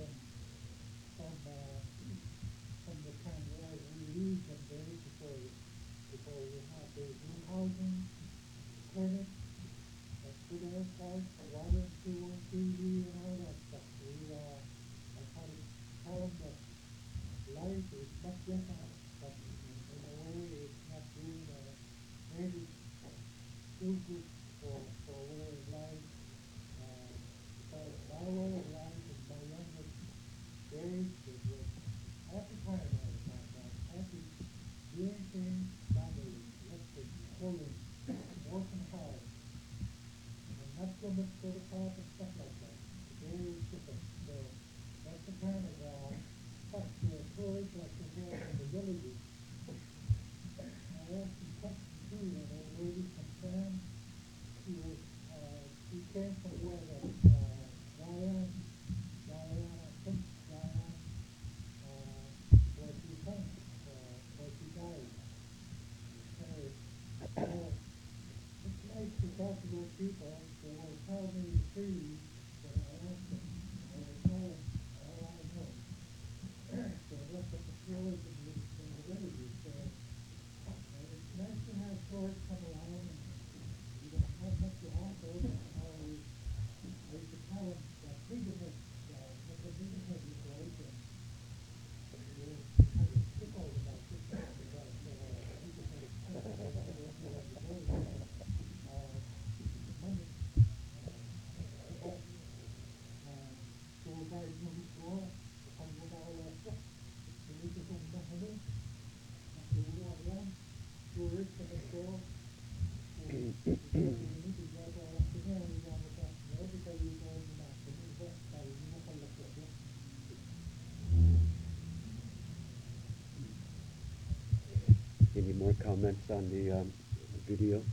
from the time where we lived and days before we had the new housing clinic, good airport, water, sewer, TV, and all that stuff. I try to tell them that life is much different, but in a way it's not really maybe too good for way of life. Because my way of life in my younger days was happy time all the time, happy doing things, family, lifting, pulling, working hard, and not so much for the top and stuff like that. Today is different. So that's the kind of stuff the tourists like to hear from the villages. I asked some questions too, an old lady from France. She came from where Guyana, Prince Guyana, where she from, where she died. So, it's nice to talk to those people. They will tell me the truth when I ask them. I will tell them all I know. So that's what the tourism is in the villages. So it's nice to have tourists come around and you don't have much to offer. I used to tell them that Bigamist, what the Bigamist is like, and they were kind of tickled about this because money. So guys know who's going, ang gumawala siya. Dito kong mahalo, nasuwa yan, tourist sa ito. Any more comments on the video?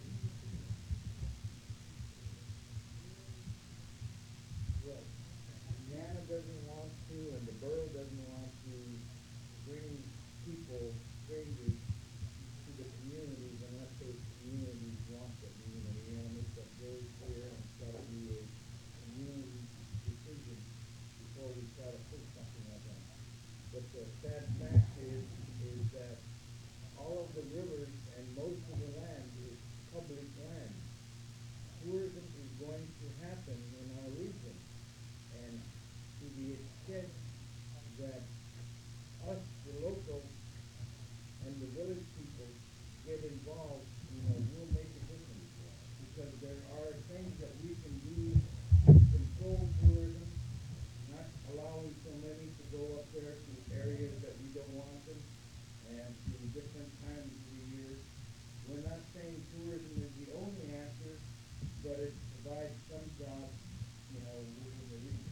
Well, Nana doesn't want to, and the borough doesn't want to bring people, strangers, to the communities unless those communities want them. You know, we want to make that very clear, and it's got to be a community decision before we try to push something like that. But the sad fact is that all of the rivers and most of the land is public land. Tourism is going to happen in our region, and to the extent that us, the local, and the village people get involved, you know, we'll make a difference. Because there are things that we can do to control tourism, not allowing so many to go up there to areas that we don't want them, and in different times of the year. We're not saying tourism is the only answer, but it provides some jobs, you know, within the region.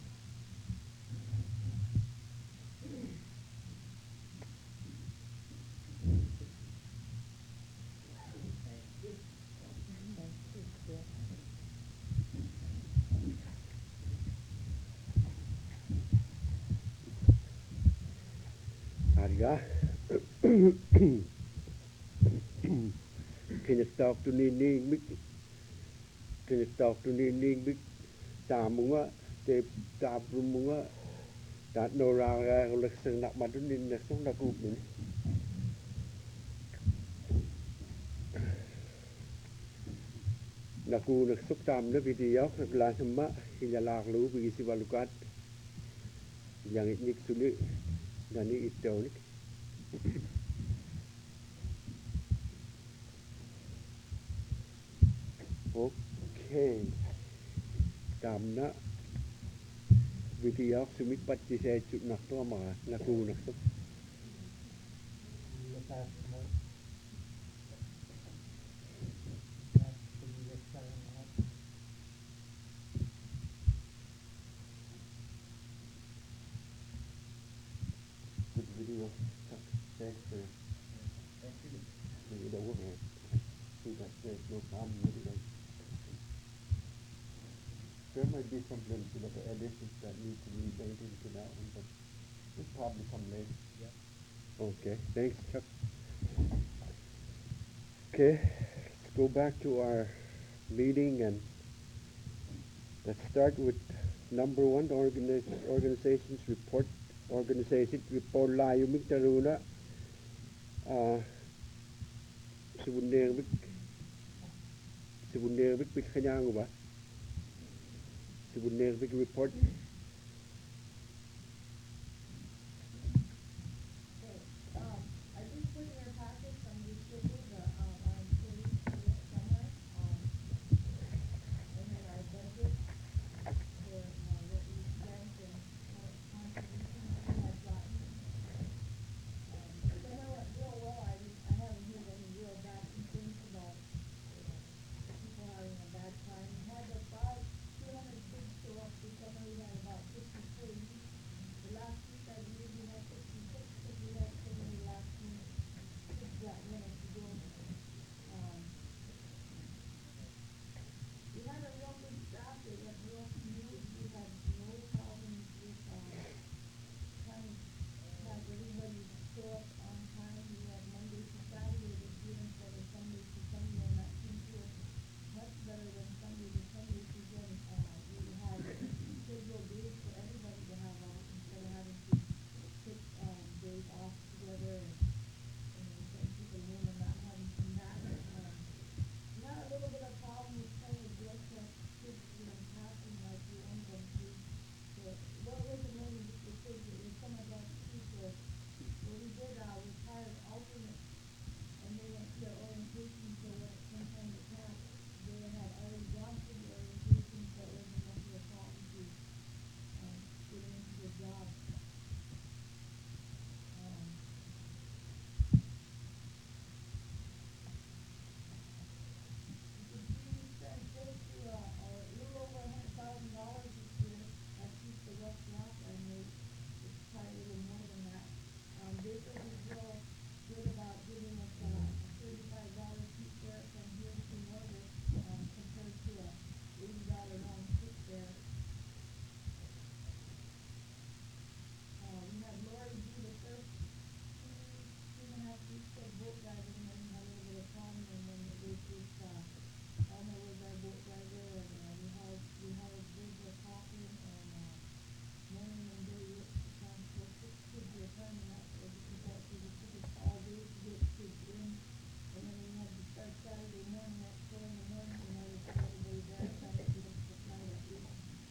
Arga. Can you talk to Nining? Can you talk to Nining? Tamunga, te tabrunga, that no raga, listen, not Madunin, the song that group. Naku nagsuktam na video naglasama hilalaklu bigi si balukat yang iknik suli dani itonik okay tamna video sumit pati saya cut nak tu ama naku naksuk Lepas mo, good video thanks for Thank you. you know what man see that there's no problem with it there might be some little bit of additions that need to be made into that one but it'll probably come later. Yeah. Okay, thanks, Chuck. Okay, let's go back to our meeting and let's start with number one, organizations report. Organization report layo mig taruna. Sibunderbik, Sibunderbik bit kanyang ba? Sibunderbik report. Okay, I just put in your packet some rescheduled, our employees for this summer, and then our budget for, what we spent and how much contributions we had gotten. Summer went real well, I haven't heard any real bad complaints about people having a bad time. We had about 200 kids show up this summer, we had about 50 employees. The last week, I believe we had 56, because we had so many last minute kids that wanted to go. Um, we had a real good staff, it went real smooth, we had no problems with, trying to have everybody show up on time. We had Monday to Saturday this year instead of Sunday to Sunday, and that seemed to us much better than Sunday to Sunday, because then, we had scheduled days for everybody to have off instead of having to pick, days off together and send people home and not having come back. We had a little bit of problem with trying to drug test kids, passing like we wanted them to. So, well, it wasn't only just the kids, it was some adults too, so what we did, we hired alternates and they went to their orientation, so when it came time to camp, they had already gone through the orientation, so it wasn't much of a problem to, get them into the job. Um, You can see we spent close to, a little over $100,000 this year. That's just the rough draft I made. It's probably a little more than that. Baker was real good about giving us, a $35 seat fare from here to Norwich, compared to a $80 round trip fare. We had Lori do the first two and a half weeks of boat driving, and then we had a little bit of problem, and then it was just, Elmer was our boat driver, and, we hired Virgil Cochran and, Morning and Billy Rich to transport 6 kids at a time, and that was difficult, because it took us all day to get kids in. And then we had to start Saturday morning at 4 in the morning in order to get everybody there in time to get them to the flight at 8.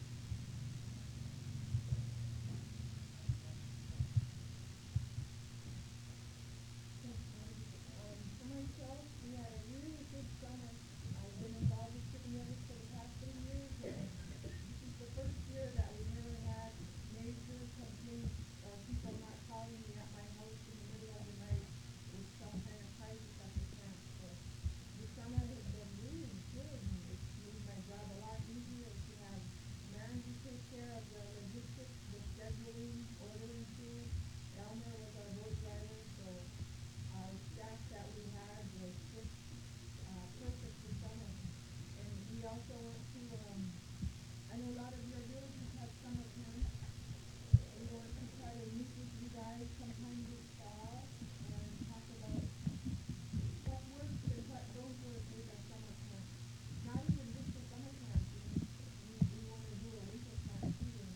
Summer show, we had a really good summer. I've been involved with Chicken Rivers for the past 3 years, and this is the first year that we never had major complaints or people not calling me at my house in the middle of the night with some kind of crisis at the camp. So this summer has been really good, and it's made my job a lot easier to have Mandy take care of the logistics, the scheduling, ordering food. Elmer was our boat driver, so our staff that we had was just, perfect this summer. And we also went to, I know a lot of your villages have summer camps. We want to try to meet with you guys sometime this fall and talk about what works and what don't work with our summer camp. Not even just the summer camp, we wanna do a winter camp too. And,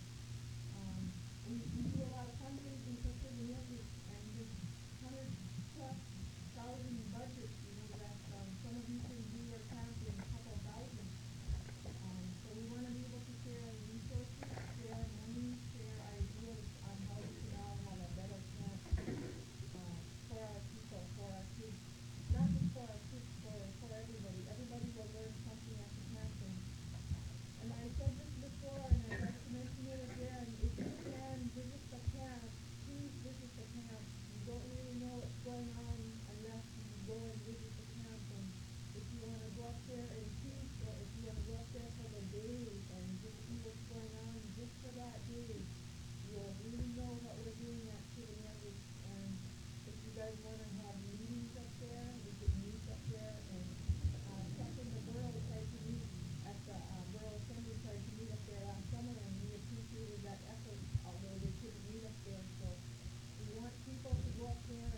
we do a lot of fundraising for Chicken Rivers, and this 100+ thousand budget, that, some of you can do your camp in a couple thousand. So we wanna be able to share resources, share money, share ideas on how we can all have a better camp, for our people, for our kids. Not just for our kids, for everybody. Everybody will learn something at the camp, and I said this before, and I'd like to mention it again, if you can visit the camp, please visit the camp. You don't really know what's going on unless you go and visit the camp, and if you wanna go up there and teach, or if you wanna go up there for the day and just see what's going on, just for that day, you'll really know what we're doing at Chicken Rivers. And if you guys wanna have meetings up there, we can meet up there, and, Chuck and the borough tried to meet at the, borough assembly tried to meet up there last summer, and we appreciated that effort, although they couldn't meet up there. So we want people to go up there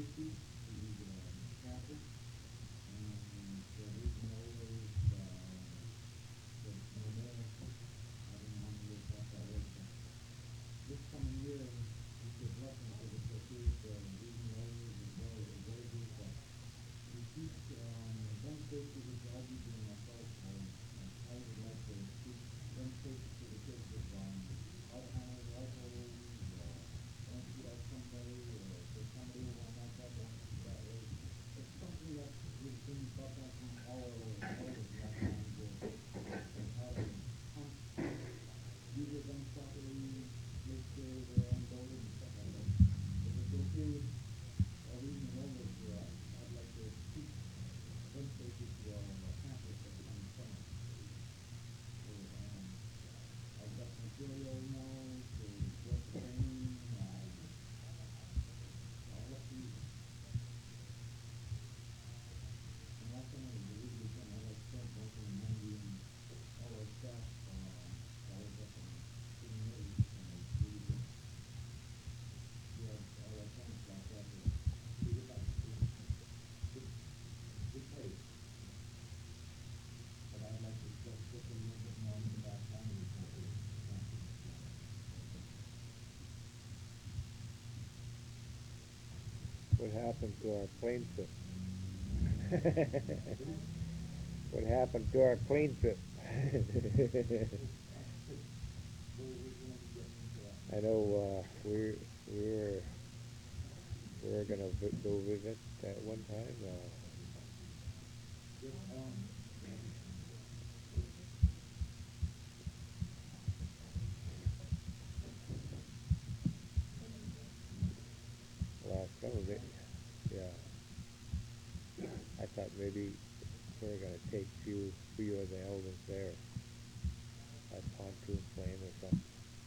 safety to the traffic, and we can always, but no more, I don't want to look at that way, but this coming year, we should blessing for the pursuit, reading always as well as the wages, but we keep, gun safety, which I'll be doing myself, I would like to keep gun safety to the kids with, how to handle rifles, don't shoot at somebody, or if there's somebody who won't have that, don't shoot that way. It's something that we've been taught that from all our elders long time ago, and how to hunt, use your guns properly, make sure they're unloaded and stuff like that. If it's okay with our reading elders, I'd like to keep gun safety to our campus at the summer. So, I've got material now to go to training, all of these. And last time I was a really good, I like spent most of the money and all our staff, all of us in May, and it's really good. We have all our friends like that, we get like good pay. But I'd like to just put a little bit more in the back line of the What happened to our plane trip? What happened to our plane trip? I know, we're gonna go visit at one time, last summer, yeah. I thought maybe we were gonna take few of the elders there, a pontoon plane or something.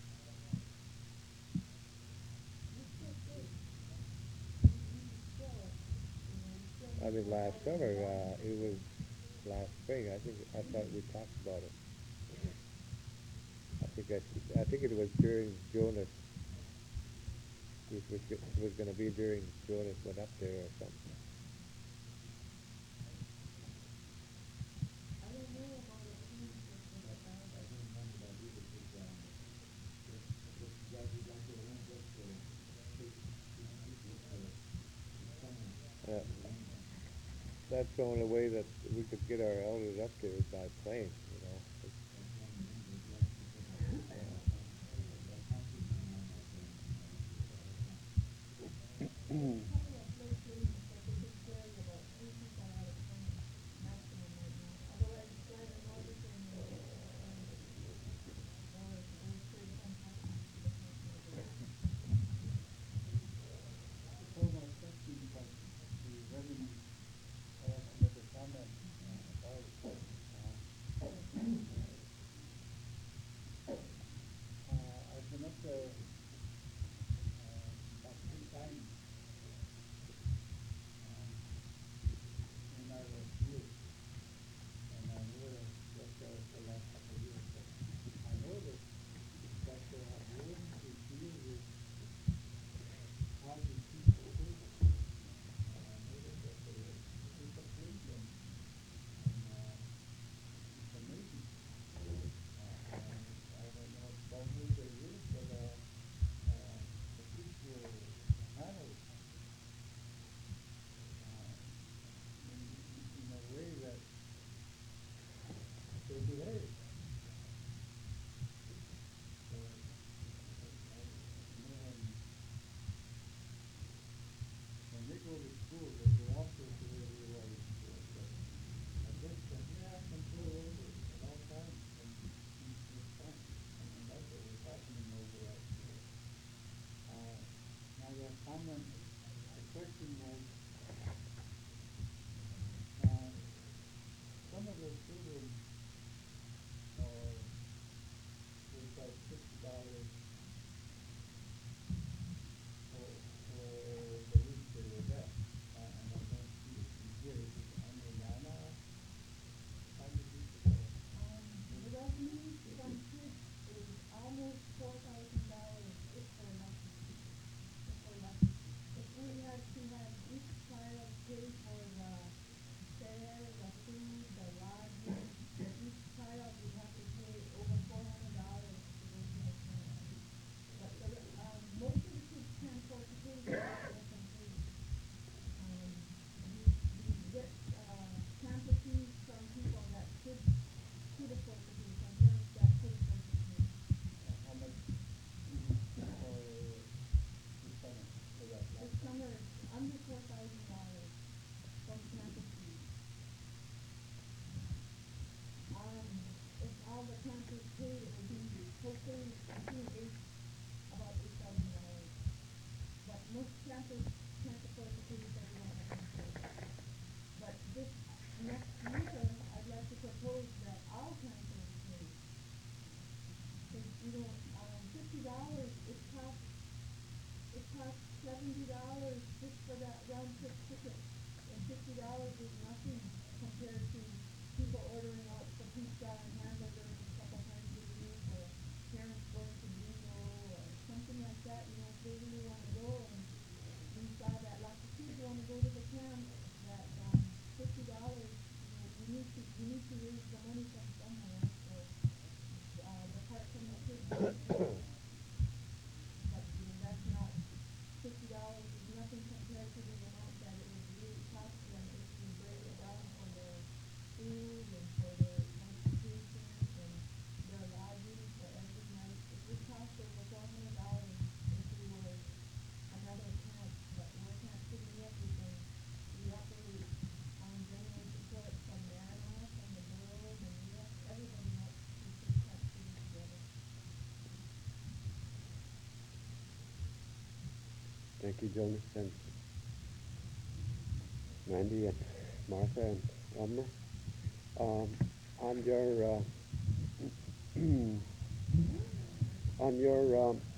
I mean, last summer, it was last spring, I thought we talked about it. I think it was during Jonas, it was gonna be during Jonas went up there or something. I don't know about a plane trip with the I band. don't remember that either, because, if you guys would like to arrange us to take these people to summer, Yeah. arrange them. That's the only way that we could get our elders up there is by plane, you know. That's one of them, they'd like to put a concert on like There's a couple of locations that they could carry about 3 people at a time, maximum right now. Otherwise, fly to Norbiton and or go straight from Hudson to the continent. Before my question, but the revenue, I have to make a comment about it. I've been up there about 3 times when I was here, and I never was there for the last couple of years, but I noticed that they have room to deal with housing people too. And I noticed that they keep a place and it's amazing. I don't know about who they use, but the people handle it in a way that they behave. So, when they go to school, they're also to where they were in school, but I guess that they have control over it at all times, and it's fine. And that's what was happening over at school. Now the comment, the question was, some of the children are, they charge $50 for the week they were there. And I don't see it in here, is it Amayana? How many weeks is that? The revenue from kids is almost $4,000 just for lessons. Just for lessons. If we had to have under $4,000 from campus fees. If all the campus paid, it would be hopefully between about $8,000. But most campus can't afford to pay because they don't have insurance. But this next year, I'd like to propose that all campus pay. Cause, $50, it costs $70 just for that round trip ticket. And $50 is nothing compared to people ordering out for pizza and hamburgers a couple times a week, or parents going to bingo, or something like that, if they really wanna go. And we saw that lots of kids wanna go to the camp, that, $50, we need to raise the money from somewhere, so, apart from the kids. But, that's not, $50 is nothing compared to the amount that it would really cost them if you break it down for their food and for their transportation and their lodging for every night. It would cost over $400 if we were another camp, but we're Camp City Neck because we operate on general support from NANA, from the borough, and everybody helps to put Camp City together. Thank you, Jonas, and Mandy, and Martha, and Elmer. On your